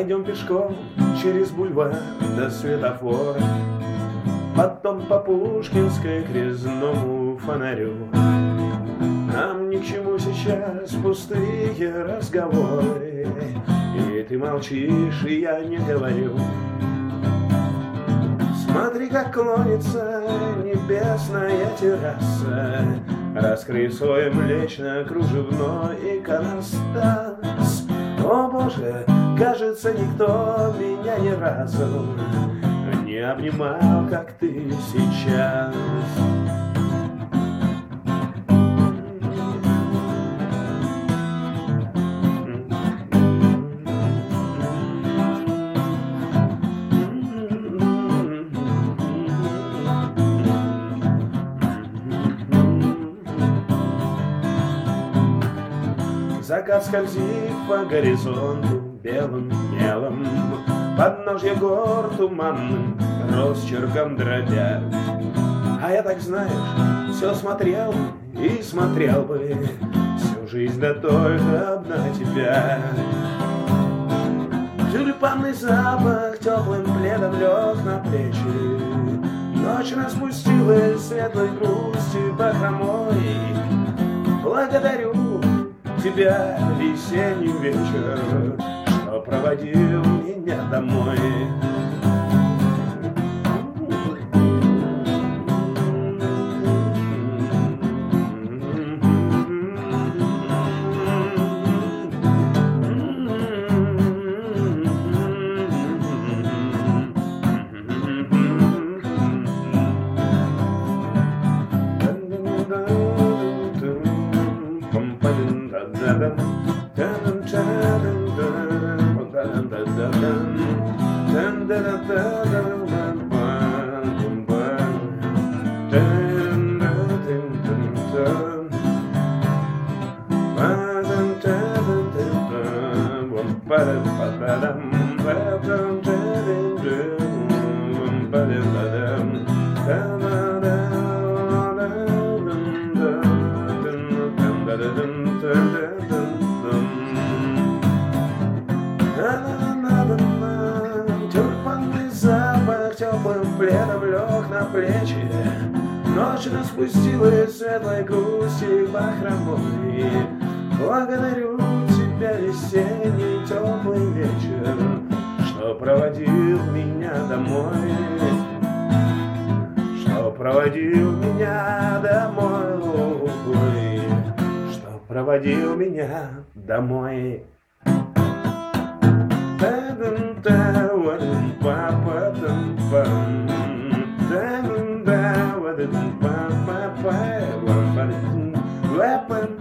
Пойдем пешком через бульвар до светофора, потом по Пушкинской к резному фонарю. Нам ни к чему сейчас пустые разговоры, и ты молчишь, и я не говорю. Смотри, как клонится небесная терраса, раскрыв свой млечно-кружевной иконостас. О, Боже, кажется, никто меня ни разу не обнимал, как ты сейчас. Закат скользит по горизонту белым мелом, подножье гор туманным росчерком дробя. А я так, знаешь, все смотрел и смотрел бы всю жизнь, да только одна тебя. Тюльпанный запах теплым пледом лег на плечи, ночь распустилась светлой грустью бахромой. Благодарю тебя, весенний вечер, что проводил меня домой. Тюльпанный запах теплым пледом лег на плечи, ночь распустилась светлой грусти бахромой. Благодарю тебя, весенний теплый вечер, что проводил меня домой, что проводил меня домой, что проводил меня домой. Weapon